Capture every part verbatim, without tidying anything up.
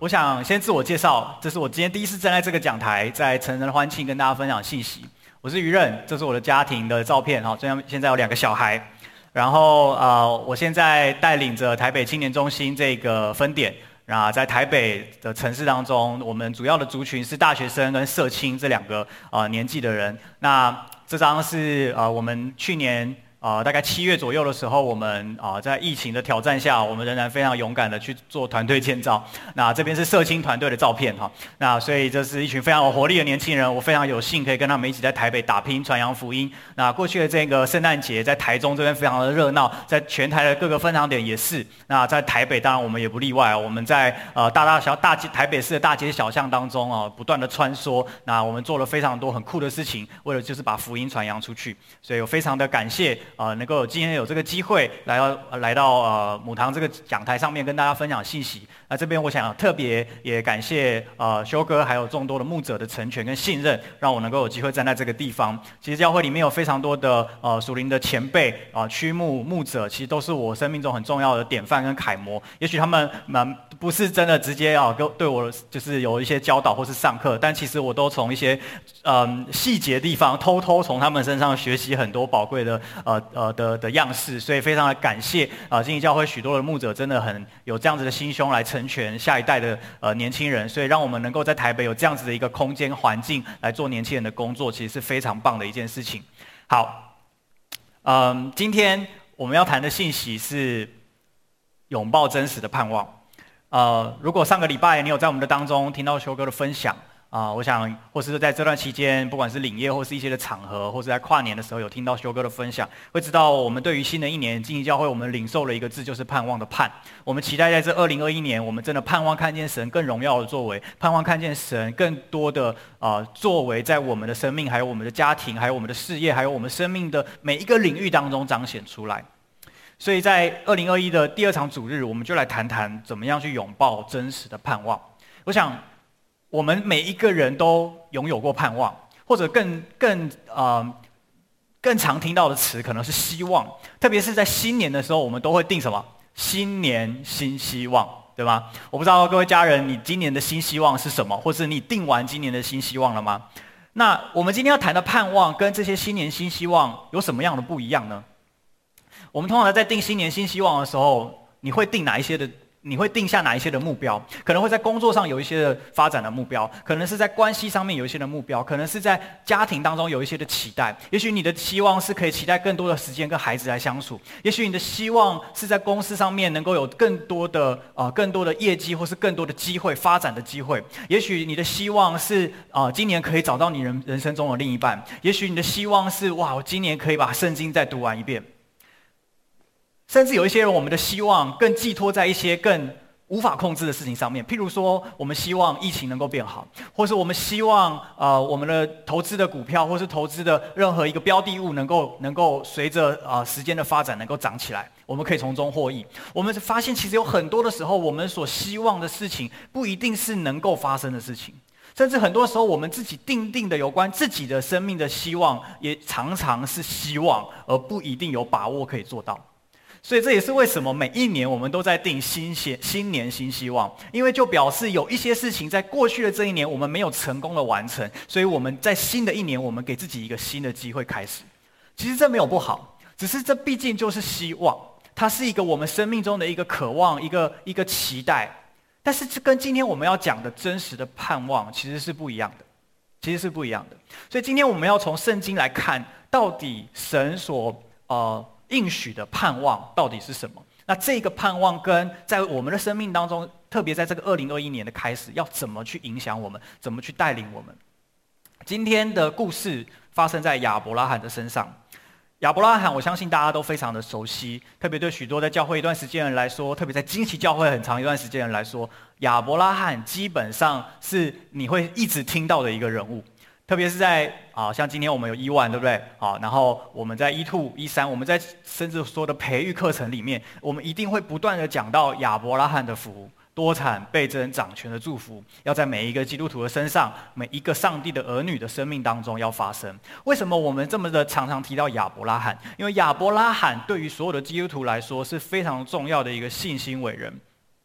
我想先自我介绍，这是我今天第一次站在这个讲台，在成人欢庆跟大家分享信息。我是于任，这是我的家庭的照片，哈，这样现在有两个小孩。然后呃，我现在带领着台北青年中心这个分点，啊，在台北的城市当中，我们主要的族群是大学生跟社青这两个呃年纪的人。那这张是呃我们去年。呃，大概七月左右的时候，我们啊、呃、在疫情的挑战下，我们仍然非常勇敢的去做团队建造。那这边是社青团队的照片哈。那所以这是一群非常有活力的年轻人，我非常有幸可以跟他们一起在台北打拼传扬福音。那过去的这个圣诞节在台中这边非常的热闹，在全台的各个分堂点也是。那在台北当然我们也不例外，我们在呃大大小大街台北市的大街小巷当中啊、呃、不断的穿梭。那我们做了非常多很酷的事情，为了就是把福音传扬出去。所以我非常的感谢。呃，能够有今天有这个机会来到来到呃母堂这个讲台上面跟大家分享信息。那这边我想特别也感谢呃修哥还有众多的牧者的成全跟信任，让我能够有机会站在这个地方。其实教会里面有非常多的呃属灵的前辈啊、呃、区牧牧者，其实都是我生命中很重要的典范跟楷模。也许他们蛮不是真的直接啊跟对我就是有一些教导或是上课，但其实我都从一些嗯细节地方偷偷从他们身上学习很多宝贵的呃呃的的样式，所以非常的感谢啊！经济教会许多的牧者真的很有这样子的心胸来成全下一代的呃年轻人，所以让我们能够在台北有这样子的一个空间环境来做年轻人的工作，其实是非常棒的一件事情。好，嗯，今天我们要谈的信息是拥抱真实的盼望。呃，如果上个礼拜你有在我们的当中听到修哥的分享。啊、呃，我想，或是在这段期间，不管是领业或是一些的场合，或是在跨年的时候，有听到修哥的分享，会知道我们对于新的一年经济教会，我们领受了一个字，就是盼望的盼。我们期待在这二零二一年，我们真的盼望看见神更荣耀的作为，盼望看见神更多的啊、呃、作为，在我们的生命，还有我们的家庭，还有我们的事业，还有我们生命的每一个领域当中彰显出来。所以在二零二一的第二场主日，我们就来谈谈怎么样去拥抱真实的盼望。我想。我们每一个人都拥有过盼望，或者更更呃更常听到的词可能是希望，特别是在新年的时候，我们都会定什么？新年新希望，对吗？我不知道各位家人，你今年的新希望是什么，或是你定完今年的新希望了吗？那我们今天要谈的盼望跟这些新年新希望有什么样的不一样呢？我们通常在定新年新希望的时候，你会定哪一些的？你会定下哪一些的目标？可能会在工作上有一些的发展的目标，可能是在关系上面有一些的目标，可能是在家庭当中有一些的期待。也许你的希望是可以期待更多的时间跟孩子来相处，也许你的希望是在公司上面能够有更多的呃更多的业绩，或是更多的机会发展的机会。也许你的希望是呃今年可以找到你人人生中的另一半，也许你的希望是哇，我今年可以把圣经再读完一遍。甚至有一些人，我们的希望更寄托在一些更无法控制的事情上面，譬如说，我们希望疫情能够变好，或是我们希望呃我们的投资的股票，或是投资的任何一个标的物能够能够随着呃时间的发展能够涨起来，我们可以从中获益。我们发现，其实有很多的时候，我们所希望的事情不一定是能够发生的事情，甚至很多时候，我们自己定定的有关自己的生命的希望，也常常是希望，而不一定有把握可以做到。所以这也是为什么每一年我们都在定新新新年新希望，因为就表示有一些事情在过去的这一年我们没有成功的完成，所以我们在新的一年我们给自己一个新的机会开始。其实这没有不好，只是这毕竟就是希望，它是一个我们生命中的一个渴望，一个一个期待。但是这跟今天我们要讲的真实的盼望其实是不一样的，其实是不一样的。所以今天我们要从圣经来看，到底神所呃。应许的盼望到底是什么？那这个盼望跟在我们的生命当中，特别在这个二零二一年的开始，要怎么去影响我们，怎么去带领我们？今天的故事发生在亚伯拉罕的身上。亚伯拉罕，我相信大家都非常的熟悉，特别对许多在教会一段时间的人来说，特别在惊奇教会很长一段时间的人来说，亚伯拉罕基本上是你会一直听到的一个人物。特别是在啊，像今天我们有一万，对不对？好，然后我们在一二、一三，我们在甚至说的培育课程里面，我们一定会不断的讲到亚伯拉罕的福，多产倍增掌权的祝福，要在每一个基督徒的身上，每一个上帝的儿女的生命当中要发生。为什么我们这么的常常提到亚伯拉罕？因为亚伯拉罕对于所有的基督徒来说是非常重要的一个信心伟人。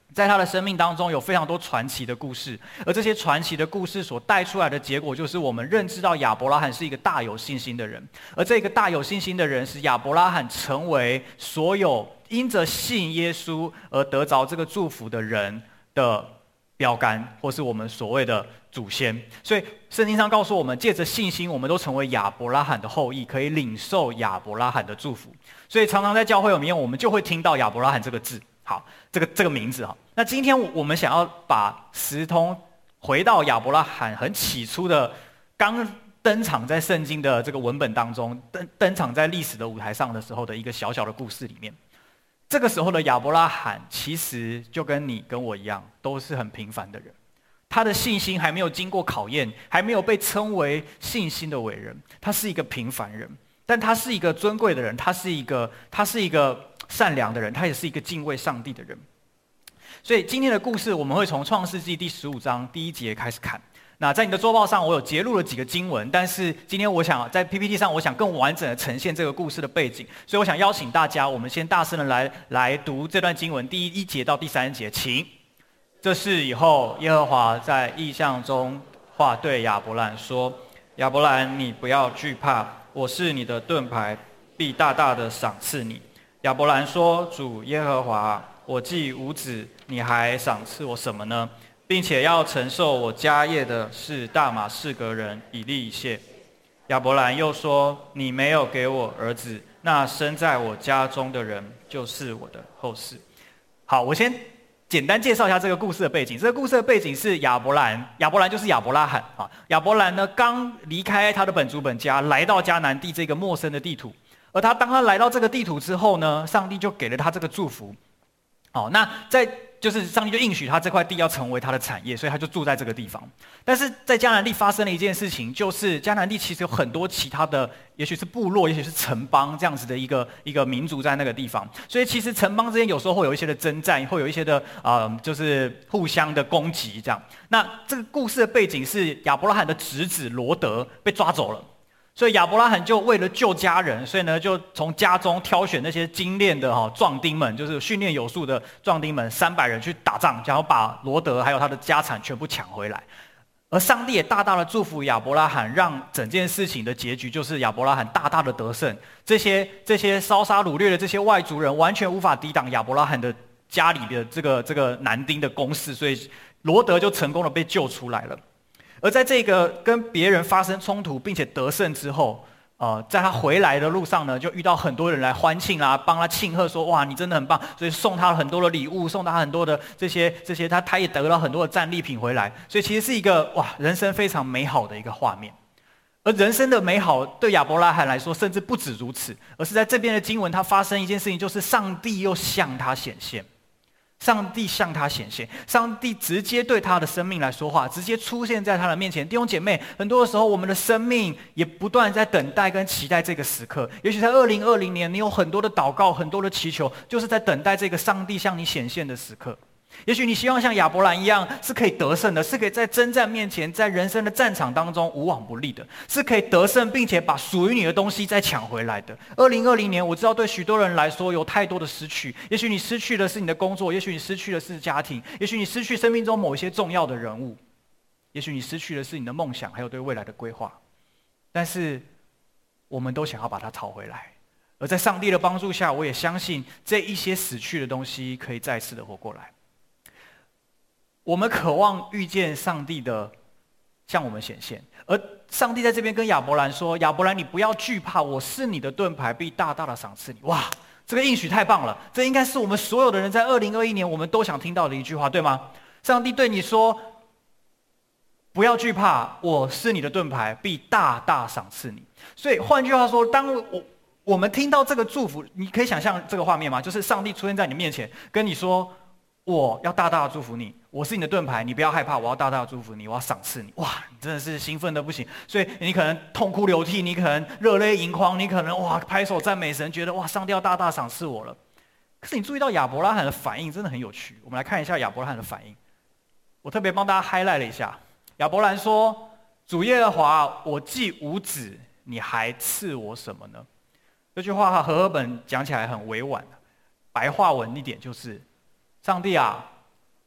在他的生命当中有非常多传奇的故事，而这些传奇的故事所带出来的结果，就是我们认知到亚伯拉罕是一个大有信心的人，而这个大有信心的人，使亚伯拉罕成为所有因着信耶稣而得着这个祝福的人的标杆，或是我们所谓的祖先。所以圣经上告诉我们，借着信心，我们都成为亚伯拉罕的后裔，可以领受亚伯拉罕的祝福。所以常常在教会里面，我们就会听到亚伯拉罕这个字。好，这个这个名字哈。那今天我们想要把时通回到亚伯拉罕很起初的刚登场在圣经的这个文本当中，登登场在历史的舞台上的时候的一个小小的故事里面。这个时候的亚伯拉罕其实就跟你跟我一样，都是很平凡的人。他的信心还没有经过考验，还没有被称为信心的伟人，他是一个平凡人，但他是一个尊贵的人，他是一个他是一个善良的人，他也是一个敬畏上帝的人。所以今天的故事我们会从创世纪第十五章第一节开始看。那在你的周报上我有截录了几个经文，但是今天我想在 P P T 上我想更完整的呈现这个故事的背景，所以我想邀请大家，我们先大声的来来读这段经文第一节到第三节，请。这事以后，耶和华在异象中话对亚伯兰说：亚伯兰，你不要惧怕，我是你的盾牌，必大大的赏赐你。亚伯兰说：主耶和华，我既无子，你还赏赐我什么呢？并且要承受我家业的是大马士革人以利以谢。亚伯兰又说：你没有给我儿子，那生在我家中的人就是我的后嗣。好，我先简单介绍一下这个故事的背景。这个故事的背景是亚伯兰，亚伯兰就是亚伯拉罕啊。亚伯兰呢，刚离开他的本族本家，来到迦南地这个陌生的地土。而他当他来到这个地土之后呢，上帝就给了他这个祝福。哦，那在就是上帝就应许他这块地要成为他的产业，所以他就住在这个地方。但是在迦南地发生了一件事情，就是迦南地其实有很多其他的，也许是部落，也许是城邦这样子的一个一个民族在那个地方。所以其实城邦之间有时候会有一些的征战，会有一些的呃，就是互相的攻击这样。那这个故事的背景是亚伯拉罕的侄子罗德被抓走了。所以亚伯拉罕就为了救家人，所以呢就从家中挑选那些精练的哈壮丁们，就是训练有素的壮丁们，三百人去打仗，想要把罗德还有他的家产全部抢回来。而上帝也大大的祝福亚伯拉罕，让整件事情的结局就是亚伯拉罕大大的得胜。这些这些烧杀掳掠的这些外族人，完全无法抵挡亚伯拉罕的家里的这个这个男丁的攻势，所以罗德就成功的被救出来了。而在这个跟别人发生冲突并且得胜之后，呃，在他回来的路上呢，就遇到很多人来欢庆啊，帮他庆贺说：哇，你真的很棒！所以送他很多的礼物，送他很多的这些这些，他他也得到很多的战利品回来。所以其实是一个哇，人生非常美好的一个画面。而人生的美好对亚伯拉罕来说，甚至不止如此，而是在这边的经文，他发生一件事情，就是上帝又向他显现。上帝向他显现，上帝直接对他的生命来说话，直接出现在他的面前。弟兄姐妹，很多的时候，我们的生命也不断在等待跟期待这个时刻。也许在二零二零年，你有很多的祷告，很多的祈求，就是在等待这个上帝向你显现的时刻。也许你希望像亚伯兰一样，是可以得胜的，是可以在征战面前，在人生的战场当中无往不利的，是可以得胜，并且把属于你的东西再抢回来的。二零二零年，我知道对许多人来说有太多的失去，也许你失去的是你的工作，也许你失去的是家庭，也许你失去生命中某一些重要的人物，也许你失去的是你的梦想，还有对未来的规划。但是，我们都想要把它讨回来。而在上帝的帮助下，我也相信这一些死去的东西可以再次的活过来。我们渴望遇见上帝的向我们显现，而上帝在这边跟亚伯兰说：亚伯兰，你不要惧怕，我是你的盾牌，必大大的赏赐你。哇，这个应许太棒了！这应该是我们所有的人在二零二一年我们都想听到的一句话，对吗？上帝对你说：不要惧怕，我是你的盾牌，必大大赏赐你。所以换句话说，当我我们听到这个祝福，你可以想象这个画面吗？就是上帝出现在你面前，跟你说：我要大大的祝福你，我是你的盾牌，你不要害怕，我要大大的祝福你，我要赏赐你。哇，你真的是兴奋的不行，所以你可能痛哭流涕，你可能热泪盈眶，你可能哇拍手赞美神，觉得哇上帝要大大赏赐我了。可是你注意到亚伯拉罕的反应真的很有趣，我们来看一下亚伯拉罕的反应。我特别帮大家 highlight 了一下，亚伯兰说：主耶和华，我既无子，你还赐我什么呢？这句话和合本讲起来很委婉，白话文一点就是：上帝啊，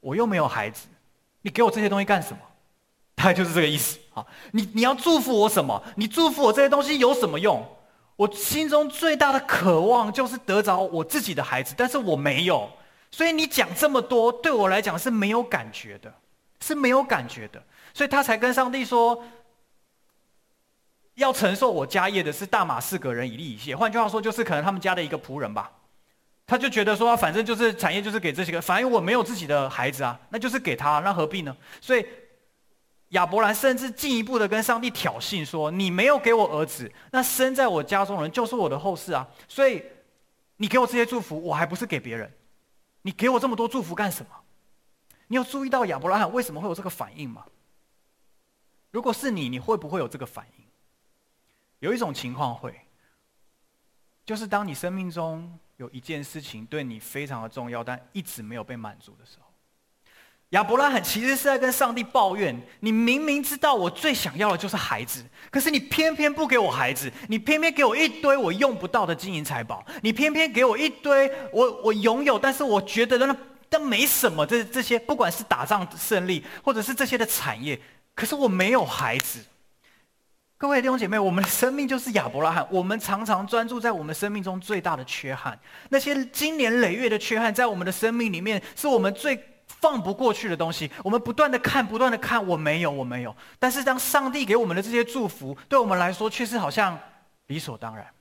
我又没有孩子，你给我这些东西干什么？大概就是这个意思啊。你你要祝福我什么？你祝福我这些东西有什么用？我心中最大的渴望就是得着我自己的孩子，但是我没有，所以你讲这么多，对我来讲是没有感觉的，是没有感觉的。所以他才跟上帝说，要承受我家业的是大马士革人以利以谢。换句话说，就是可能他们家的一个仆人吧。他就觉得说，反正就是产业就是给这些个，反正我没有自己的孩子啊，那就是给他，那何必呢？所以亚伯兰甚至进一步的跟上帝挑衅说：“你没有给我儿子，那生在我家中的人就是我的后世啊！所以你给我这些祝福，我还不是给别人？你给我这么多祝福干什么？”你有注意到亚伯拉罕为什么会有这个反应吗？如果是你，你会不会有这个反应？有一种情况会，就是当你生命中有一件事情对你非常的重要，但一直没有被满足的时候。亚伯拉罕其实是在跟上帝抱怨：你明明知道我最想要的就是孩子，可是你偏偏不给我孩子，你偏偏给我一堆我用不到的金银财宝，你偏偏给我一堆我我拥有，但是我觉得那但没什么，这这些不管是打仗胜利，或者是这些的产业，可是我没有孩子。各位弟兄姐妹，我们的生命就是亚伯拉罕，我们常常专注在我们生命中最大的缺憾，那些经年累月的缺憾，在我们的生命里面是我们最放不过去的东西。我们不断的看，不断的看，我没有，我没有。但是当上帝给我们的这些祝福，对我们来说却是好像理所当然。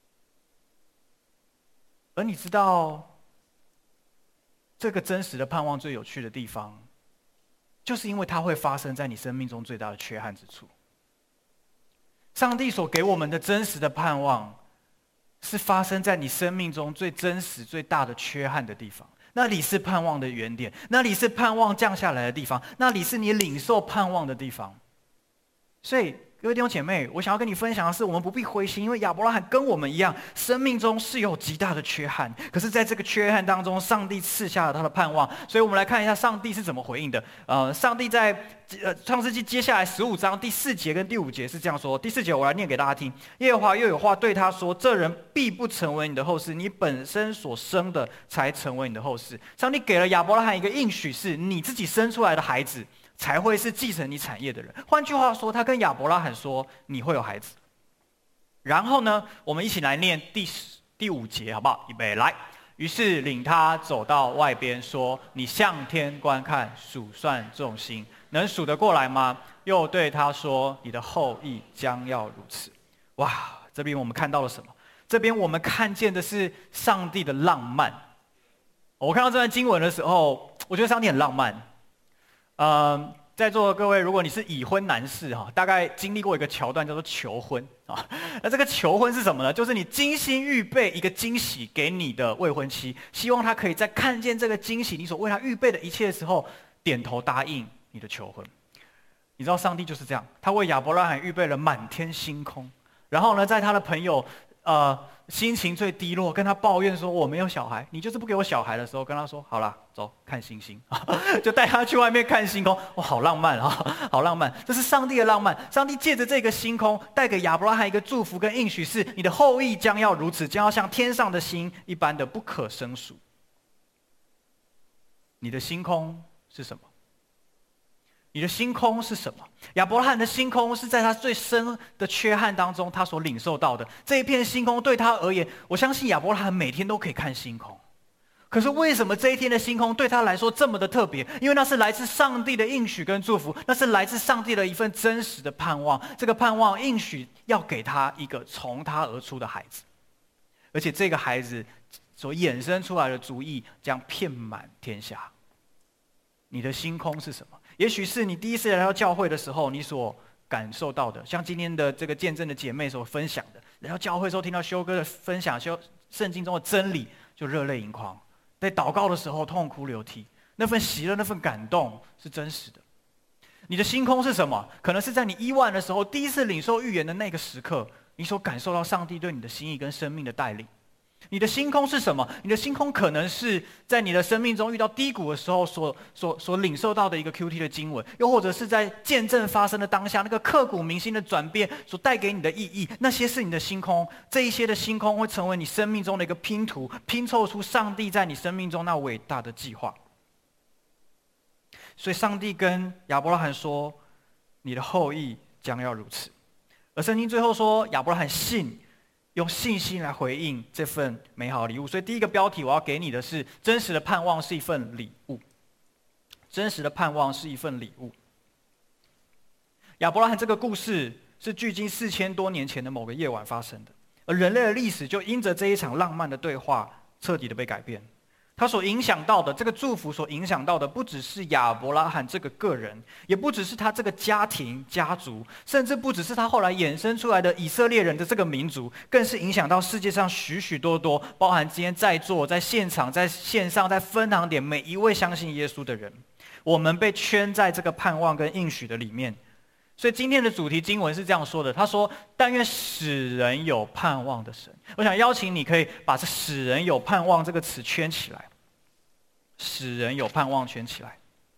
而你知道，这个真实的盼望最有趣的地方，就是因为它会发生在你生命中最大的缺憾之处。上帝所给我们的真实的盼望，是发生在你生命中最真实、最大的缺憾的地方。那里是盼望的原点，那里是盼望降下来的地方，那里是你领受盼望的地方。所以，各位弟兄姐妹，我想要跟你分享的是，我们不必灰心，因为亚伯拉罕跟我们一样，生命中是有极大的缺憾。可是，在这个缺憾当中，上帝赐下了他的盼望。所以我们来看一下上帝是怎么回应的。呃，上帝在呃创世纪接下来十五章第四节跟第五节是这样说。第四节我来念给大家听：耶和华又有话对他说：“这人必不成为你的后世，你本身所生的才成为你的后世。”上帝给了亚伯拉罕一个应许，是你自己生出来的孩子才会是继承你产业的人。换句话说，他跟亚伯拉罕说：“你会有孩子。”然后呢，我们一起来念第第五节，好不好？预备，来。于是领他走到外边，说：“你向天观看，数算众星，能数得过来吗？”又对他说：“你的后裔将要如此。”哇，这边我们看到了什么？这边我们看见的是上帝的浪漫。我看到这段经文的时候，我觉得上帝很浪漫。嗯，在座的各位，如果你是已婚男士哈，大概经历过一个桥段叫做求婚啊。那这个求婚是什么呢？就是你精心预备一个惊喜给你的未婚妻，希望她可以在看见这个惊喜，你所为她预备的一切的时候，点头答应你的求婚。你知道上帝就是这样，他为亚伯拉罕预备了满天星空，然后呢，在他的朋友呃心情最低落，跟他抱怨说我没有小孩，你就是不给我小孩的时候，跟他说好啦，走看星星，就带他去外面看星空。哇，好浪漫啊，好浪漫！这是上帝的浪漫。上帝借着这个星空，带给亚伯拉罕一个祝福跟应许，是你的后裔将要如此，将要像天上的星一般的不可胜数。你的星空是什么？你的星空是什么？亚伯拉罕的星空是在他最深的缺憾当中，他所领受到的这一片星空，对他而言，我相信亚伯拉罕每天都可以看星空。可是为什么这一天的星空对他来说这么的特别？因为那是来自上帝的应许跟祝福，那是来自上帝的一份真实的盼望。这个盼望应许要给他一个从他而出的孩子，而且这个孩子所衍生出来的族裔将遍满天下。你的星空是什么？也许是你第一次来到教会的时候，你所感受到的，像今天的这个见证的姐妹所分享的，来到教会的时候听到修哥的分享，修圣经中的真理，就热泪盈眶；在祷告的时候痛哭流涕，那份喜乐、那份感动是真实的。你的星空是什么？可能是在你伊万的时候，第一次领受预言的那个时刻，你所感受到上帝对你的心意跟生命的带领。你的星空是什么？你的星空可能是在你的生命中遇到低谷的时候所所所领受到的一个 Q T 的经文，又或者是在见证发生的当下那个刻骨铭心的转变所带给你的意义，那些是你的星空。这一些的星空会成为你生命中的一个拼图，拼凑出上帝在你生命中那伟大的计划。 所以上帝跟亚伯拉罕说：“你的后裔将要如此。”而圣经最后说，亚伯拉罕信，用信心来回应这份美好的礼物。所以第一个标题我要给你的是：真实的盼望是一份礼物。真实的盼望是一份礼物。亚伯拉罕这个故事是距今四千多年前的某个夜晚发生的，而人类的历史就因着这一场浪漫的对话，彻底的被改变。他所影响到的，这个祝福所影响到的，不只是亚伯拉罕这个个人，也不只是他这个家庭家族，甚至不只是他后来衍生出来的以色列人的这个民族，更是影响到世界上许许多多，包含今天在座、在现场、在线上、在分堂点每一位相信耶稣的人。我们被圈在这个盼望跟应许的里面。所以今天的主题经文是这样说的，他说：“但愿使人有盼望的神。”我想邀请你可以把这“使人有盼望”这个词圈起来，“使人有盼望”圈起来。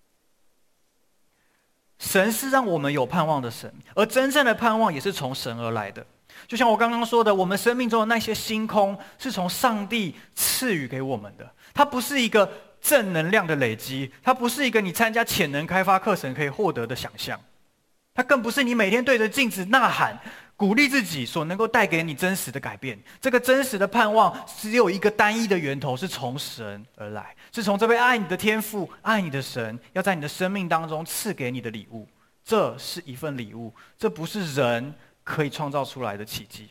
神是让我们有盼望的神，而真正的盼望也是从神而来的。就像我刚刚说的，我们生命中的那些星空是从上帝赐予给我们的，它不是一个正能量的累积，它不是一个你参加潜能开发课程可以获得的想象。它更不是你每天对着镜子呐喊、鼓励自己所能够带给你真实的改变。这个真实的盼望只有一个单一的源头，是从神而来，是从这位爱你的天父、爱你的神要在你的生命当中赐给你的礼物。这是一份礼物，这不是人可以创造出来的奇迹。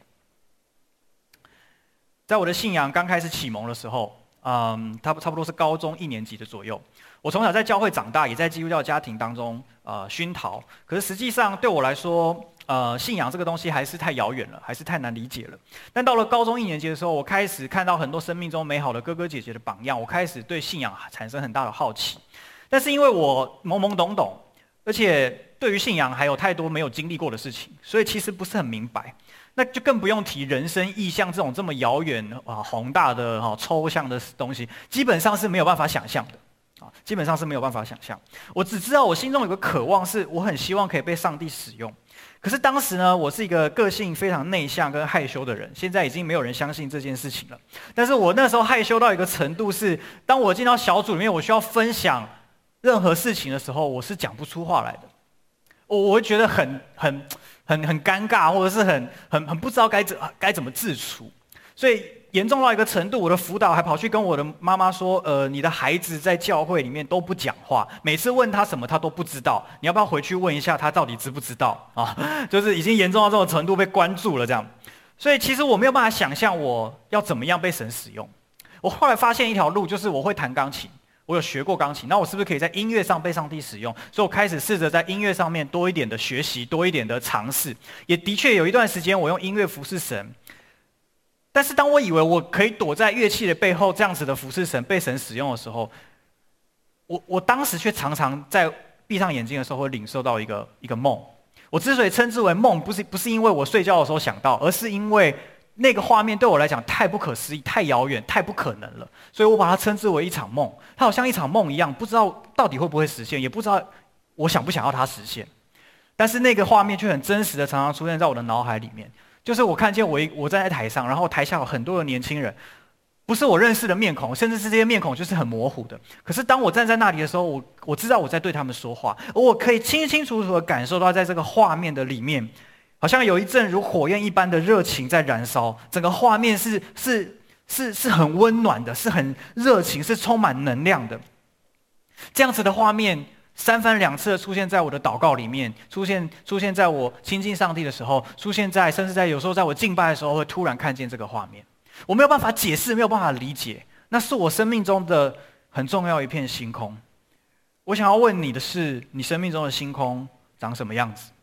在我的信仰刚开始启蒙的时候，嗯，差不差不多是高中一年级的左右。我从小在教会长大，也在基督教家庭当中呃熏陶。可是实际上对我来说，呃，信仰这个东西还是太遥远了，还是太难理解了。但到了高中一年级的时候，我开始看到很多生命中美好的哥哥姐姐的榜样，我开始对信仰产生很大的好奇。但是因为我懵懵懂懂，而且对于信仰还有太多没有经历过的事情，所以其实不是很明白。那就更不用提人生意象这种这么遥远啊、宏大的、啊、抽象的东西，基本上是没有办法想象的。啊，基本上是没有办法想象。我只知道我心中有个渴望，是我很希望可以被上帝使用。可是当时呢，我是一个个性非常内向跟害羞的人，现在已经没有人相信这件事情了。但是我那时候害羞到一个程度是，当我进到小组里面，我需要分享任何事情的时候，我是讲不出话来的。我我会觉得很很很很尴尬，或者是很很很不知道该怎该怎么自处，所以严重到一个程度，我的辅导还跑去跟我的妈妈说：“呃，你的孩子在教会里面都不讲话，每次问他什么他都不知道，你要不要回去问一下他到底知不知道啊？”就是已经严重到这种程度被关注了这样，所以其实我没有办法想象我要怎么样被神使用。我后来发现一条路，就是我会弹钢琴。我有学过钢琴，那我是不是可以在音乐上被上帝使用？所以我开始试着在音乐上面多一点的学习，多一点的尝试。也的确有一段时间，我用音乐服侍神。但是当我以为我可以躲在乐器的背后，这样子的服侍神、被神使用的时候，我我当时却常常在闭上眼睛的时候，会领受到一个一个梦。我之所以称之为梦，不是不是因为我睡觉的时候想到，而是因为那个画面对我来讲太不可思议、太遥远、太不可能了，所以我把它称之为一场梦。它好像一场梦一样，不知道到底会不会实现，也不知道我想不想要它实现。但是那个画面却很真实的，常常出现在我的脑海里面。就是我看见我一我站在台上，然后台下有很多的年轻人，不是我认识的面孔，甚至是这些面孔就是很模糊的。可是当我站在那里的时候，我我知道我在对他们说话，而我可以清清楚楚的感受到，在这个画面的里面，好像有一阵如火焰一般的热情在燃烧，整个画面是是是是很温暖的，是很热情，是充满能量的。这样子的画面三番两次的出现在我的祷告里面，出现出现在我亲近上帝的时候，出现在甚至在有时候在我敬拜的时候，会突然看见这个画面。我没有办法解释，没有办法理解，那是我生命中的很重要一片星空。我想要问你的是，你生命中的星空长什么样子？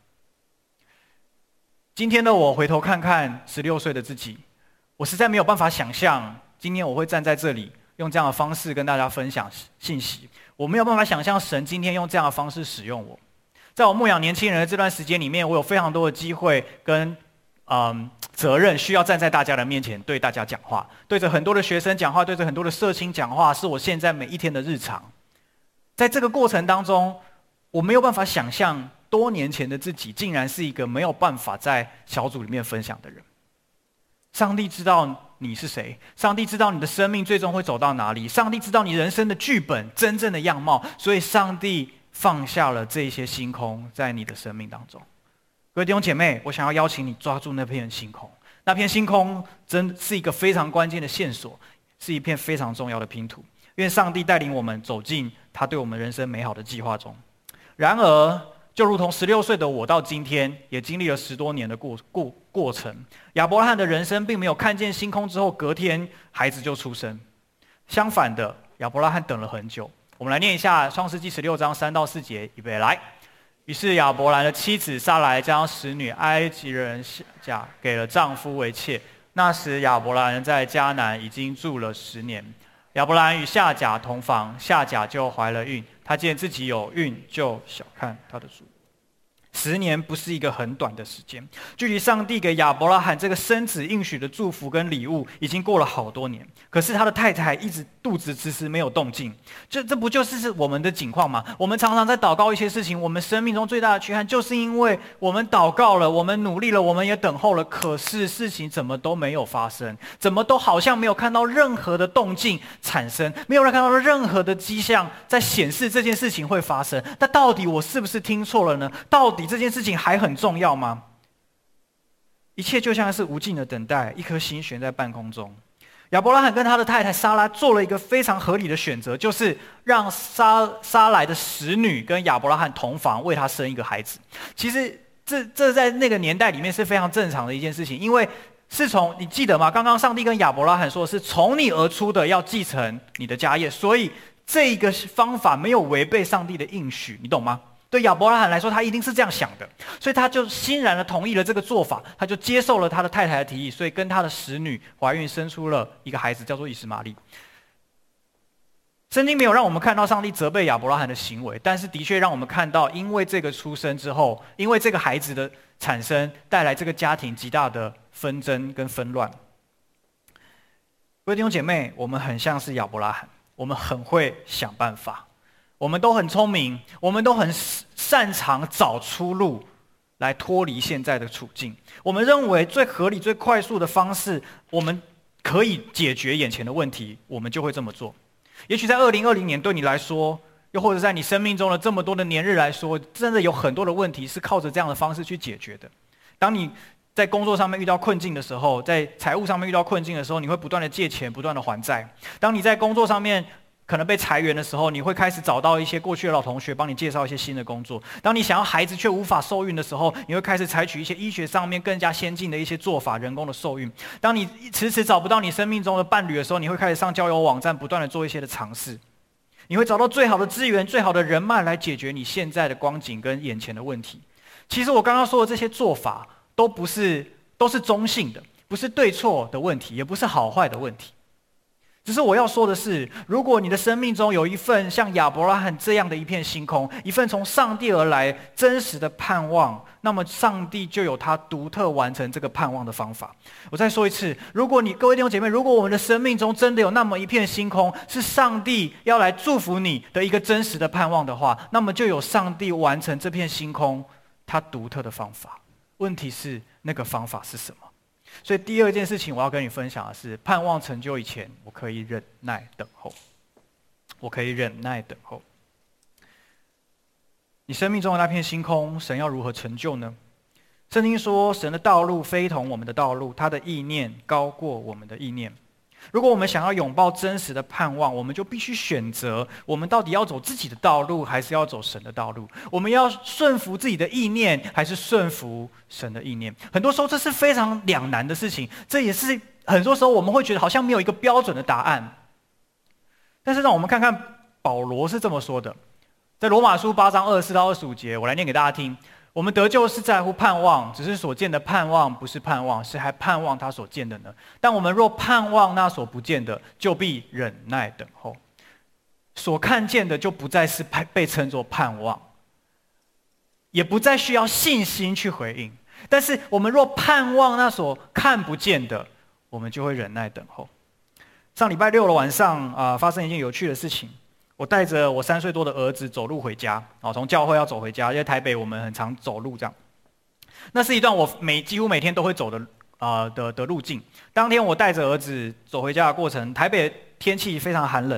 今天的我回头看看十六岁的自己，我实在没有办法想象今天我会站在这里，用这样的方式跟大家分享信息。我没有办法想象神今天用这样的方式使用我。在我牧养年轻人的这段时间里面，我有非常多的机会跟嗯责任，需要站在大家的面前对大家讲话，对着很多的学生讲话，对着很多的社青讲话，是我现在每一天的日常。在这个过程当中，我没有办法想象多年前的自己竟然是一个没有办法在小组里面分享的人。上帝知道你是谁，上帝知道你的生命最终会走到哪里，上帝知道你人生的剧本真正的样貌，所以上帝放下了这些星空在你的生命当中。各位弟兄姐妹，我想要邀请你抓住那片星空，那片星空真是一个非常关键的线索，是一片非常重要的拼图。愿上帝带领我们走进他对我们人生美好的计划中。然而，就如同十六岁的我到今天也经历了十多年的过过过程，亚伯拉罕的人生并没有看见星空之后隔天孩子就出生。相反的，亚伯拉罕等了很久。我们来念一下创世纪十六章三到四节，预备来。于是亚伯兰的妻子撒来将使女埃及人嫁给了丈夫为妾。那时亚伯兰在迦南已经住了十年。亚伯兰与夏甲同房，夏甲就怀了孕。他见自己有孕，就小看他的主。十年不是一个很短的时间，距离上帝给亚伯拉罕这个生子应许的祝福跟礼物已经过了好多年。可是他的太太一直肚子迟迟没有动静，这这不就是我们的境况吗？我们常常在祷告一些事情，我们生命中最大的缺憾，就是因为我们祷告了，我们努力了，我们也等候了，可是事情怎么都没有发生，怎么都好像没有看到任何的动静产生，没有人看到任何的迹象在显示这件事情会发生。那到底我是不是听错了呢？到底这件事情还很重要吗？一切就像是无尽的等待，一颗星悬在半空中。亚伯拉罕跟他的太太撒拉做了一个非常合理的选择，就是让撒撒来的使女跟亚伯拉罕同房，为他生一个孩子。其实这这在那个年代里面是非常正常的一件事情，因为是从你记得吗？刚刚上帝跟亚伯拉罕说，是从你而出的要继承你的家业，所以这个方法没有违背上帝的应许，你懂吗？对亚伯拉罕来说，他一定是这样想的，所以他就欣然的同意了这个做法，他就接受了他的太太的提议，所以跟他的使女怀孕，生出了一个孩子，叫做以实玛利。圣经没有让我们看到上帝责备亚伯拉罕的行为，但是的确让我们看到，因为这个出生之后，因为这个孩子的产生，带来这个家庭极大的纷争跟纷乱。各位弟兄姐妹，我们很像是亚伯拉罕，我们很会想办法。我们都很聪明，我们都很擅长找出路来脱离现在的处境。我们认为最合理、最快速的方式，我们可以解决眼前的问题，我们就会这么做。也许在二零二零年对你来说，又或者在你生命中的这么多的年日来说，真的有很多的问题是靠着这样的方式去解决的。当你在工作上面遇到困境的时候，在财务上面遇到困境的时候，你会不断的借钱，不断的还债。当你在工作上面可能被裁员的时候，你会开始找到一些过去的老同学帮你介绍一些新的工作。当你想要孩子却无法受孕的时候，你会开始采取一些医学上面更加先进的一些做法，人工的受孕。当你迟迟找不到你生命中的伴侣的时候，你会开始上交友网站，不断的做一些的尝试。你会找到最好的资源、最好的人脉来解决你现在的光景跟眼前的问题。其实我刚刚说的这些做法都不是都是中性的，不是对错的问题，也不是好坏的问题。只是我要说的是，如果你的生命中有一份像亚伯拉罕这样的一片星空，一份从上帝而来真实的盼望，那么上帝就有他独特完成这个盼望的方法。我再说一次，如果你各位弟兄姐妹，如果我们的生命中真的有那么一片星空，是上帝要来祝福你的一个真实的盼望的话，那么就有上帝完成这片星空他独特的方法。问题是那个方法是什么？所以第二件事情我要跟你分享的是，盼望成就以前，我可以忍耐等候。我可以忍耐等候。你生命中的那片星空，神要如何成就呢？圣经说，神的道路非同我们的道路，他的意念高过我们的意念。如果我们想要拥抱真实的盼望，我们就必须选择，我们到底要走自己的道路，还是要走神的道路？我们要顺服自己的意念，还是顺服神的意念？很多时候这是非常两难的事情，这也是很多时候我们会觉得好像没有一个标准的答案。但是让我们看看保罗是这么说的，在罗马书八章二十四到二十五节，我来念给大家听。我们得救是在乎盼望，只是所见的盼望不是盼望，是还盼望他所见的呢。但我们若盼望那所不见的，就必忍耐等候。所看见的就不再是被称作盼望，也不再需要信心去回应。但是我们若盼望那所看不见的，我们就会忍耐等候。上礼拜六的晚上啊、呃，发生一件有趣的事情。我带着我三岁多的儿子走路回家，啊，从教会要走回家，因为台北我们很常走路这样。那是一段我每几乎每天都会走的啊、呃、的的路径。当天我带着儿子走回家的过程，台北天气非常寒冷，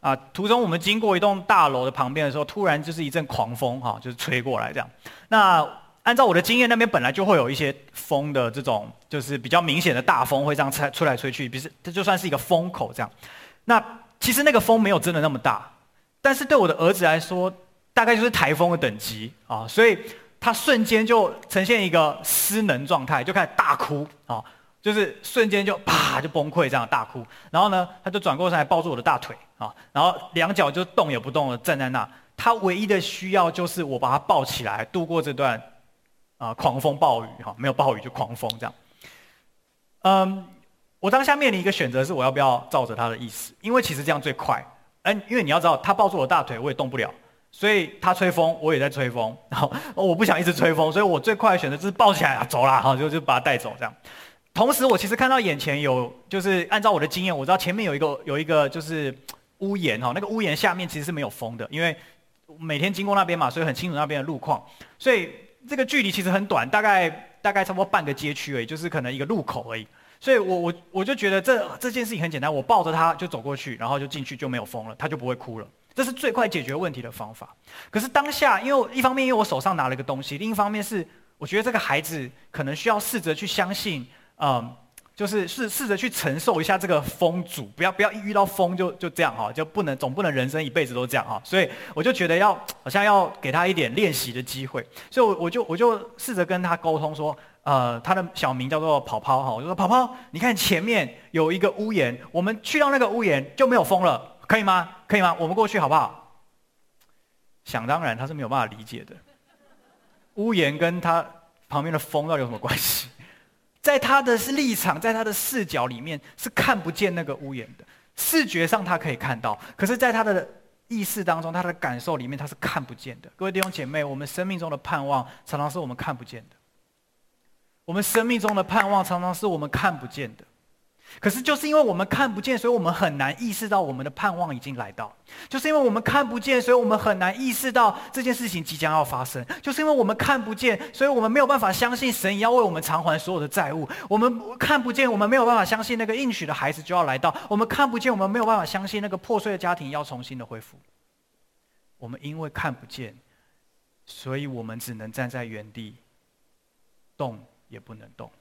啊，途中我们经过一栋大楼的旁边的时候，突然就是一阵狂风哈，就是吹过来这样。那按照我的经验，那边本来就会有一些风的这种，就是比较明显的大风会这样吹吹来吹去，比是这就算是一个风口这样。那其实那个风没有真的那么大，但是对我的儿子来说，大概就是台风的等级啊，所以他瞬间就呈现一个失能状态，就开始大哭啊。就是瞬间就啪就崩溃，这样大哭，然后呢，他就转过身来抱住我的大腿啊，然后两脚就动也不动的站在那。他唯一的需要就是我把他抱起来，度过这段啊、呃、狂风暴雨哈，没有暴雨就狂风这样。嗯，我当下面临一个选择是我要不要照着他的意思，因为其实这样最快。嗯，因为你要知道，他抱住我大腿，我也动不了，所以他吹风，我也在吹风，然后我不想一直吹风，所以我最快的选择就是抱起来啊，走啦，哈，就就把他带走这样。同时，我其实看到眼前有，就是按照我的经验，我知道前面有一个有一个就是屋檐哈，那个屋檐下面其实是没有风的，因为每天经过那边嘛，所以很清楚那边的路况，所以这个距离其实很短，大概大概差不多半个街区而已，就是可能一个路口而已。所以我我我就觉得这这件事情很简单，我抱着他就走过去，然后就进去就没有风了，他就不会哭了。这是最快解决问题的方法。可是当下，因为一方面因为我手上拿了一个东西，另一方面是我觉得这个孩子可能需要试着去相信。嗯，就是试试着去承受一下这个风阻，不要不要一遇到风就就这样哈，就不能总不能人生一辈子都这样哈，所以我就觉得要好像要给他一点练习的机会，所以我我就我就试着跟他沟通说，呃，他的小名叫做跑跑哈，我就说跑跑，你看前面有一个屋檐，我们去到那个屋檐就没有风了，可以吗？可以吗？我们过去好不好？想当然他是没有办法理解的，屋檐跟他旁边的风到底有什么关系？在他的立场，在他的视角里面是看不见那个屋檐的，视觉上他可以看到，可是在他的意识当中，他的感受里面他是看不见的。各位弟兄姐妹，我们生命中的盼望常常是我们看不见的，我们生命中的盼望常常是我们看不见的。可是就是因为我们看不见，所以我们很难意识到我们的盼望已经来到。就是因为我们看不见，所以我们很难意识到这件事情即将要发生。就是因为我们看不见，所以我们没有办法相信神也要为我们偿还所有的债务。我们看不见，我们没有办法相信那个应许的孩子就要来到。我们看不见，我们没有办法相信那个破碎的家庭要重新的恢复。我们因为看不见，所以我们只能站在原地，动也不能动。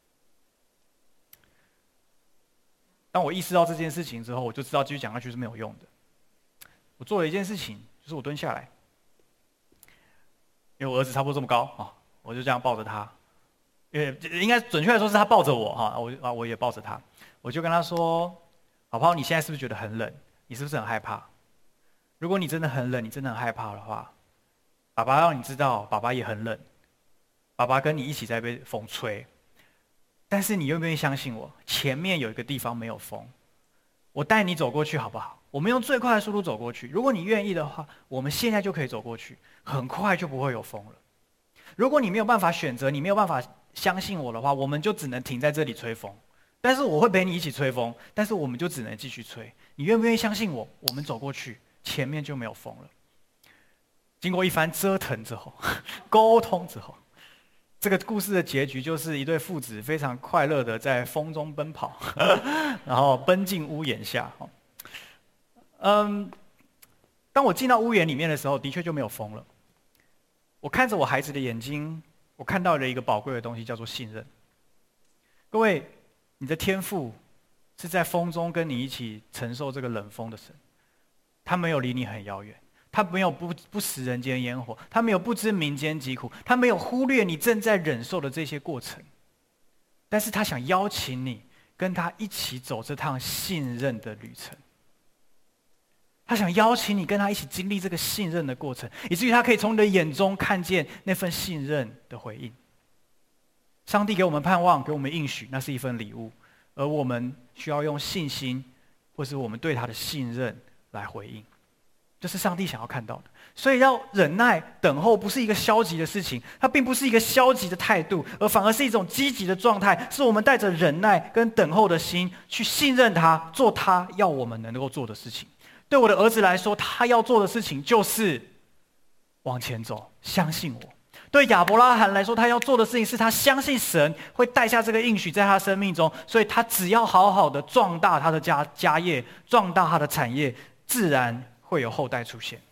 当我意识到这件事情之后，我就知道继续讲下去是没有用的。我做了一件事情，就是我蹲下来，因为我儿子差不多这么高啊，我就这样抱着他，因为应该准确来说是他抱着我哈，我啊我也抱着他，我就跟他说：“宝宝，你现在是不是觉得很冷？你是不是很害怕？如果你真的很冷，你真的很害怕的话，爸爸让你知道，爸爸也很冷，爸爸跟你一起在被风吹。”但是你愿不愿意相信我？前面有一个地方没有风，我带你走过去好不好？我们用最快的速度走过去。如果你愿意的话，我们现在就可以走过去，很快就不会有风了。如果你没有办法选择，你没有办法相信我的话，我们就只能停在这里吹风。但是我会陪你一起吹风，但是我们就只能继续吹。你愿不愿意相信我？我们走过去，前面就没有风了。经过一番折腾之后，沟通之后。这个故事的结局就是一对父子非常快乐的在风中奔跑，然后奔进屋檐下。嗯，当我进到屋檐里面的时候，的确就没有风了。我看着我孩子的眼睛，我看到了一个宝贵的东西，叫做信任。各位，你的天父是在风中跟你一起承受这个冷风的神，他没有离你很遥远。他没有不不食人间烟火，他没有不知民间疾苦，他没有忽略你正在忍受的这些过程，但是他想邀请你跟他一起走这趟信任的旅程。他想邀请你跟他一起经历这个信任的过程，以至于他可以从你的眼中看见那份信任的回应。上帝给我们盼望，给我们应许，那是一份礼物，而我们需要用信心，或是我们对他的信任来回应。这是上帝想要看到的，所以要忍耐等候，不是一个消极的事情，它并不是一个消极的态度，而反而是一种积极的状态，是我们带着忍耐跟等候的心去信任他，做他要我们能够做的事情。对我的儿子来说，他要做的事情就是往前走，相信我。对亚伯拉罕来说，他要做的事情是他相信神会带下这个应许在他生命中，所以他只要好好的壮大他的家家业，壮大他的产业， 自然会有后代出现。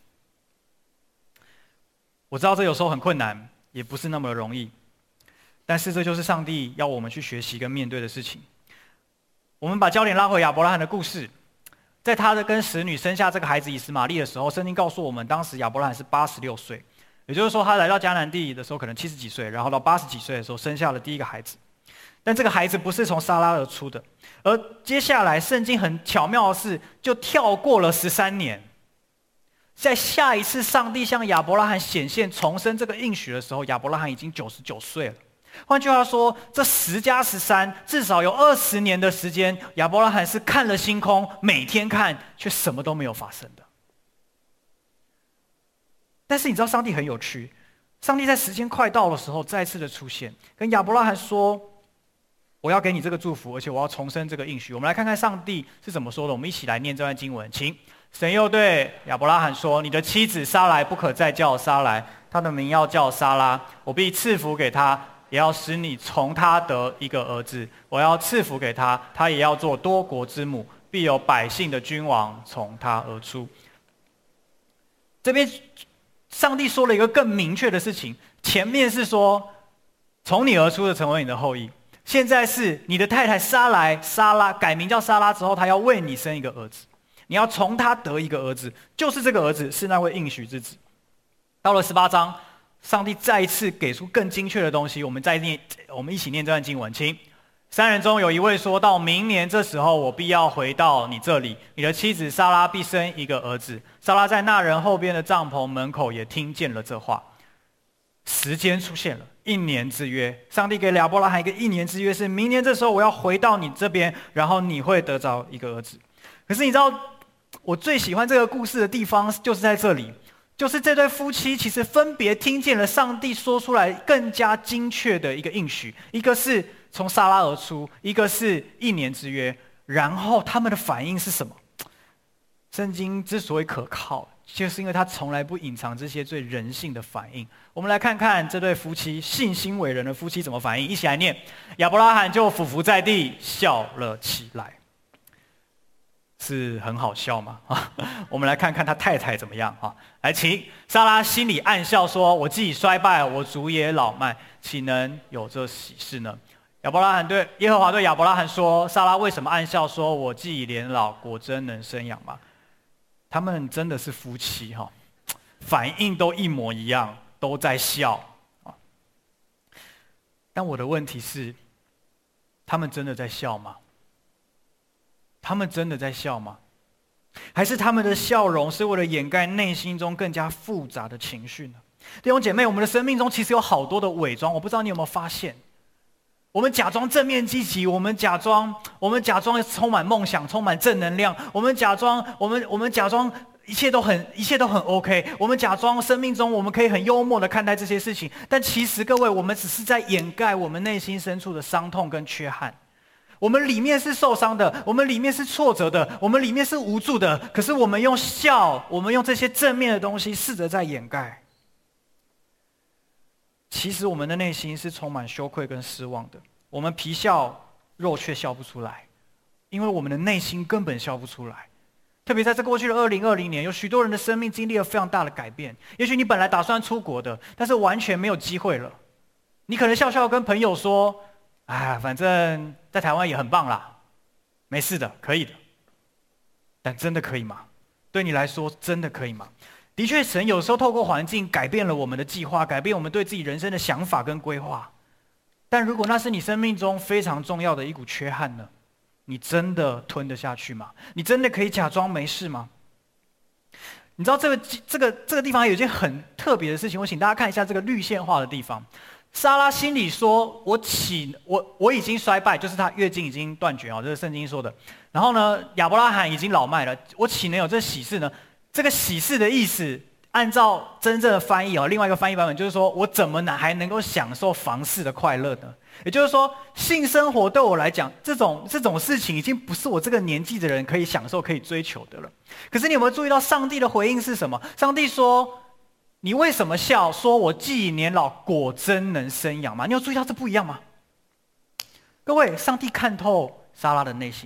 我知道这有时候很困难，也不是那么容易，但是这就是上帝要我们去学习跟面对的事情。我们把焦点拉回亚伯拉罕的故事，在他的跟使女生下这个孩子以实玛利的时候，圣经告诉我们，当时亚伯拉罕是八十六岁，也就是说他来到迦南地的时候可能七十几岁，然后到八十几岁的时候生下了第一个孩子。但这个孩子不是从撒拉而出的，而接下来圣经很巧妙的是，就跳过了十三年。在下一次上帝向亚伯拉罕显现重生这个应许的时候，亚伯拉罕已经九十九岁了。换句话说，这十加十三，至少有二十年的时间，亚伯拉罕是看了星空，每天看，却什么都没有发生的。但是你知道上帝很有趣，上帝在时间快到的时候再次的出现，跟亚伯拉罕说，我要给你这个祝福，而且我要重申这个应许。我们来看看上帝是怎么说的，我们一起来念这段经文，请。神又对亚伯拉罕说，你的妻子撒来不可再叫撒来，她的名要叫撒拉，我必赐福给她，也要使你从她得一个儿子，我要赐福给她，她也要做多国之母，必有百姓的君王从她而出。这边上帝说了一个更明确的事情，前面是说从你而出的成为你的后裔，现在是你的太太撒来撒拉改名叫撒拉之后，她要为你生一个儿子，你要从他得一个儿子，就是这个儿子是那位应许之子。到了十八章，上帝再一次给出更精确的东西，我们再念，我们一起念这段经文，请。三人中有一位说，到明年这时候，我必要回到你这里，你的妻子撒拉必生一个儿子。撒拉在那人后边的帐篷门口也听见了这话。时间出现了，一年之约。上帝给亚伯拉罕一个一年之约，是明年这时候我要回到你这边，然后你会得着一个儿子。可是你知道，我最喜欢这个故事的地方就是在这里，就是这对夫妻其实分别听见了上帝说出来更加精确的一个应许，一个是从撒拉而出，一个是一年之约。然后他们的反应是什么？圣经之所以可靠，就是因为他从来不隐藏这些最人性的反应。我们来看看这对夫妻信心伟人的夫妻怎么反应，一起来念。亚伯拉罕就俯伏在地，笑了起来。是很好笑吗？我们来看看他太太怎么样啊！来，请。撒拉心里暗笑说：“我既已衰败，我主也老迈，岂能有这喜事呢？”亚伯拉罕对耶和华对亚伯拉罕说：“撒拉为什么暗笑说，我既已年老，果真能生养吗？”他们真的是夫妻哈，反应都一模一样，都在笑啊。但我的问题是，他们真的在笑吗？他们真的在笑吗？还是他们的笑容是为了掩盖内心中更加复杂的情绪呢？弟兄姐妹，我们的生命中其实有好多的伪装，我不知道你有没有发现？我们假装正面积极，我们假装我们假装充满梦想，充满正能量，我们假装我们我们假装一切都很一切都很 OK， 我们假装生命中我们可以很幽默的看待这些事情，但其实各位，我们只是在掩盖我们内心深处的伤痛跟缺憾。我们里面是受伤的，我们里面是挫折的，我们里面是无助的，可是我们用笑，我们用这些正面的东西试着在掩盖。其实我们的内心是充满羞愧跟失望的，我们皮笑肉却笑不出来，因为我们的内心根本笑不出来。特别在这过去的二零二零年，有许多人的生命经历了非常大的改变。也许你本来打算出国的，但是完全没有机会了。你可能笑笑跟朋友说：“哎，反正在台湾也很棒啦，没事的，可以的。”但真的可以吗？对你来说，真的可以吗？的确，神有时候透过环境改变了我们的计划，改变我们对自己人生的想法跟规划。但如果那是你生命中非常重要的一股缺憾呢？你真的吞得下去吗？你真的可以假装没事吗？你知道这个这个这个地方有一件很特别的事情，我请大家看一下这个绿线画的地方。撒拉心里说：“我起我我已经衰败，就是她月经已经断绝哦，这是圣经说的。然后呢，亚伯拉罕已经老迈了，我岂能有这喜事呢？”这个喜事的意思，按照真正的翻译哦，另外一个翻译版本就是说，我怎么能还能够享受房事的快乐呢？也就是说，性生活对我来讲，这种这种事情已经不是我这个年纪的人可以享受、可以追求的了。可是你有没有注意到上帝的回应是什么？上帝说：“你为什么笑？说我既已年老，果真能生养吗？”你有注意到这不一样吗？各位，上帝看透撒拉的内心，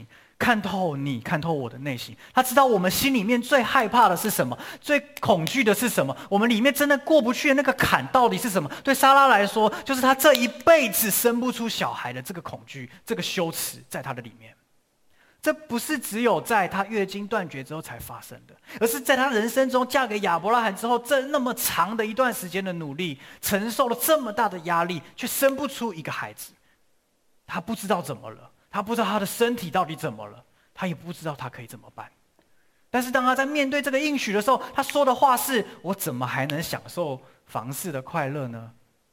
看透你，看透我的内心。他知道我们心里面最害怕的是什么，最恐惧的是什么，我们里面真的过不去的那个坎到底是什么。对撒拉来说，就是她这一辈子生不出小孩的这个恐惧，这个羞耻在她的里面。这不是只有在她月经断绝之后才发生的，而是在她人生中嫁给亚伯拉罕之后，这那么长的一段时间的努力，承受了这么大的压力，却生不出一个孩子。她不知道怎么了，她不知道她的身体到底怎么了，她也不知道她可以怎么办。但是当她在面对这个应许的时候，她说的话是：我怎么还能享受房事的快乐呢？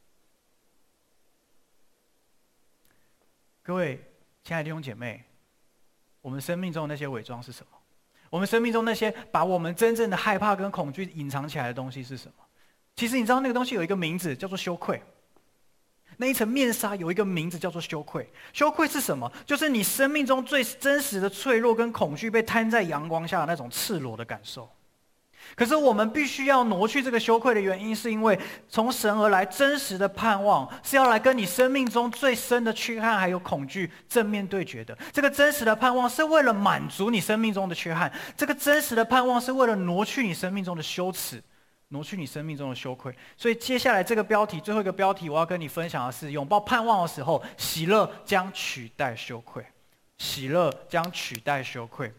各位亲爱的弟兄姐妹，我们生命中的那些伪装是什么？我们生命中那些把我们真正的害怕跟恐惧隐藏起来的东西是什么？其实你知道那个东西有一个名字，叫做羞愧。那一层面纱有一个名字叫做羞愧。羞愧是什么？就是你生命中最真实的脆弱跟恐惧被摊在阳光下的那种赤裸的感受。可是我们必须要挪去这个羞愧的原因，是因为从神而来真实的盼望是要来跟你生命中最深的缺憾还有恐惧正面对决的。这个真实的盼望是为了满足你生命中的缺憾，这个真实的盼望是为了挪去你生命中的羞耻，挪去你生命中的羞愧。所以接下来这个标题，最后一个标题我要跟你分享的是：拥抱盼望的时候，喜乐将取代羞愧。喜乐将取代羞愧。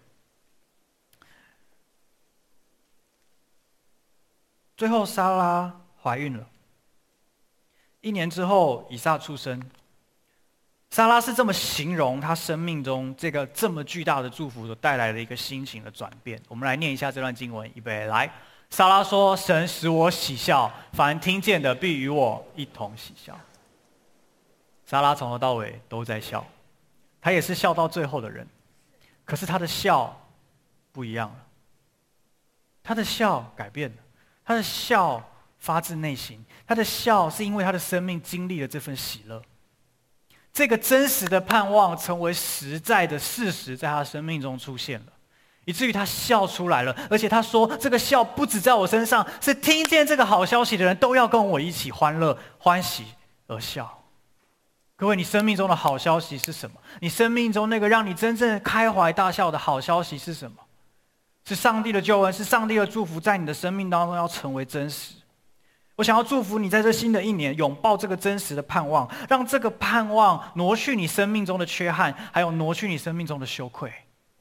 最后撒拉怀孕了，一年之后以撒出生。撒拉是这么形容她生命中这个这么巨大的祝福所带来的一个心情的转变。我们来念一下这段经文，预备来。撒拉说：神使我喜笑，凡听见的必与我一同喜笑。撒拉从头到尾都在笑，她也是笑到最后的人。可是她的笑不一样了，她的笑改变了。他的笑发自内心，他的笑是因为他的生命经历了这份喜乐，这个真实的盼望成为实在的事实，在他生命中出现了，以至于他笑出来了。而且他说，这个笑不止在我身上，是听见这个好消息的人都要跟我一起欢乐欢喜而笑。各位，你生命中的好消息是什么？你生命中那个让你真正开怀大笑的好消息是什么？是上帝的救恩，是上帝的祝福，在你的生命当中要成为真实。我想要祝福你，在这新的一年拥抱这个真实的盼望，让这个盼望挪去你生命中的缺憾，还有挪去你生命中的羞愧，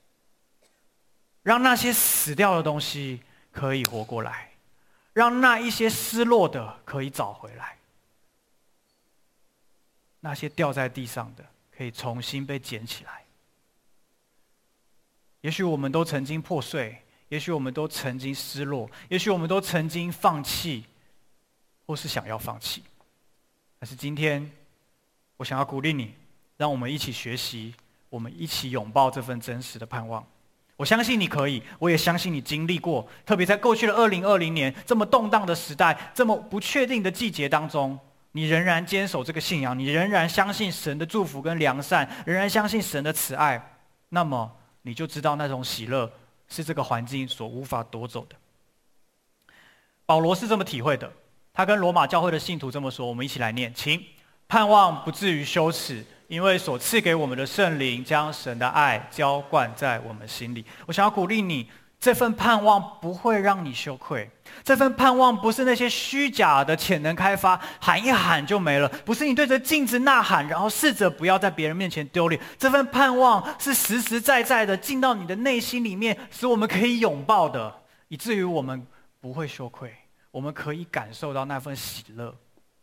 让那些死掉的东西可以活过来，让那一些失落的可以找回来，那些掉在地上的可以重新被捡起来。也许我们都曾经破碎，也许我们都曾经失落，也许我们都曾经放弃，或是想要放弃。但是今天，我想要鼓励你，让我们一起学习，我们一起拥抱这份真实的盼望。我相信你可以，我也相信你经历过，特别在过去的二零二零年这么动荡的时代，这么不确定的季节当中，你仍然坚守这个信仰，你仍然相信神的祝福跟良善，仍然相信神的慈爱，那么你就知道那种喜乐是这个环境所无法夺走的。保罗是这么体会的，他跟罗马教会的信徒这么说，我们一起来念，请：盼望不至于羞耻，因为所赐给我们的圣灵将神的爱浇灌在我们心里。我想要鼓励你，这份盼望不会让你羞愧，这份盼望不是那些虚假的潜能开发，喊一喊就没了，不是你对着镜子呐喊，然后试着不要在别人面前丢脸。这份盼望是实实在在的进到你的内心里面，使我们可以拥抱的，以至于我们不会羞愧，我们可以感受到那份喜乐。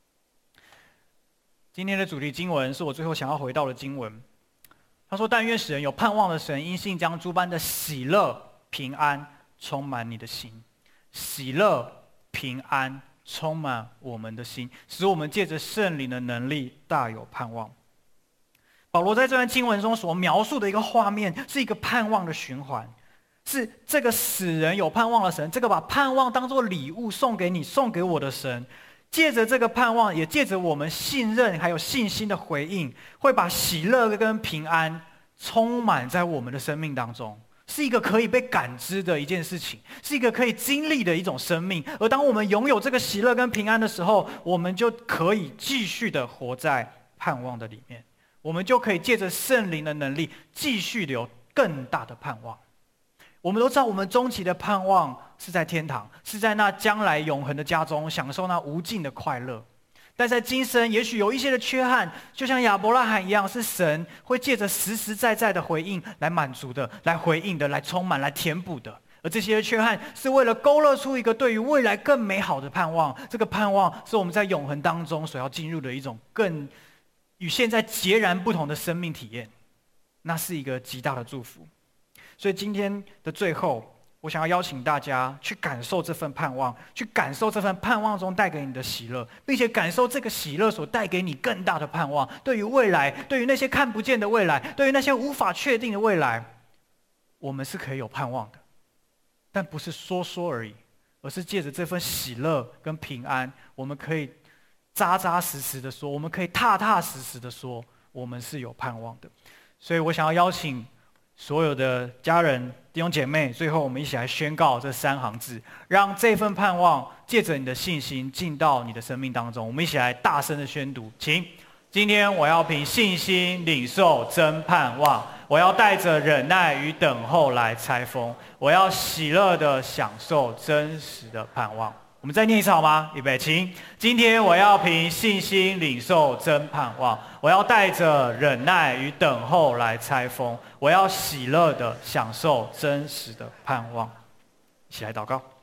今天的主题经文是我最后想要回到的经文，他说：但愿使人有盼望的神，因信将诸般的喜乐平安充满你的心。喜乐平安充满我们的心，使我们借着圣灵的能力大有盼望。保罗在这段经文中所描述的一个画面，是一个盼望的循环，是这个使人有盼望的神，这个把盼望当作礼物送给你送给我的神，借着这个盼望，也借着我们信任还有信心的回应，会把喜乐跟平安充满在我们的生命当中，是一个可以被感知的一件事情，是一个可以经历的一种生命。而当我们拥有这个喜乐跟平安的时候，我们就可以继续的活在盼望的里面，我们就可以借着圣灵的能力继续的有更大的盼望。我们都知道，我们终极的盼望是在天堂，是在那将来永恒的家中享受那无尽的快乐。但在今生，也许有一些的缺憾，就像亚伯拉罕一样，是神会借着实实在在的回应来满足的、来回应的、来充满、来填补的。而这些的缺憾，是为了勾勒出一个对于未来更美好的盼望。这个盼望是我们在永恒当中所要进入的一种更与现在截然不同的生命体验，那是一个极大的祝福。所以今天的最后，我想要邀请大家去感受这份盼望，去感受这份盼望中带给你的喜乐，并且感受这个喜乐所带给你更大的盼望。对于未来，对于那些看不见的未来，对于那些无法确定的未来，我们是可以有盼望的，但不是说说而已，而是借着这份喜乐跟平安，我们可以扎扎实实的说，我们可以踏踏实实的说，我们是有盼望的。所以我想要邀请所有的家人、弟兄姐妹，最后我们一起来宣告这三行字，让这份盼望借着你的信心进到你的生命当中。我们一起来大声的宣读，请：今天我要凭信心领受真盼望，我要带着忍耐与等候来拆封，我要喜乐的享受真实的盼望。我们再念一次好吗？预备，请：今天我要凭信心领受真盼望，我要带着忍耐与等候来拆封，我要喜乐的享受真实的盼望。一起来祷告。